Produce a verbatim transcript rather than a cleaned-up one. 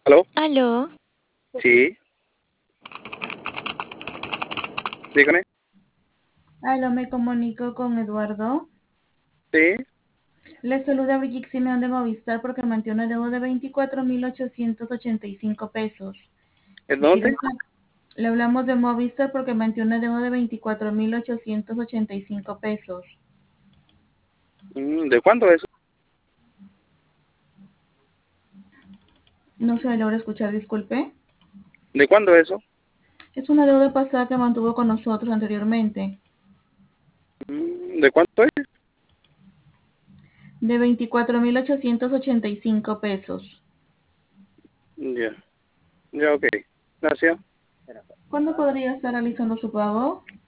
¿Aló? Aló, Sí, dígame. Aló, me comunico con Eduardo. Sí, Le saluda Brigitte Simeón de Movistar porque mantiene una deuda de veinticuatro mil ochocientos ochenta y cinco pesos. ¿en Quisiera dónde? sa- Le hablamos de Movistar porque mantiene una deuda de veinticuatro mil ochocientos ochenta y cinco pesos. Mm, ¿De cuánto es eso? No se me logra escuchar, disculpe. ¿De cuándo es eso? Es una deuda pasada que mantuvo con nosotros anteriormente, Mm, ¿De cuánto es? de veinticuatro mil ochocientos ochenta y cinco pesos. Ya, ya, ok. Gracias. ¿Cuándo podría estar realizando su pago?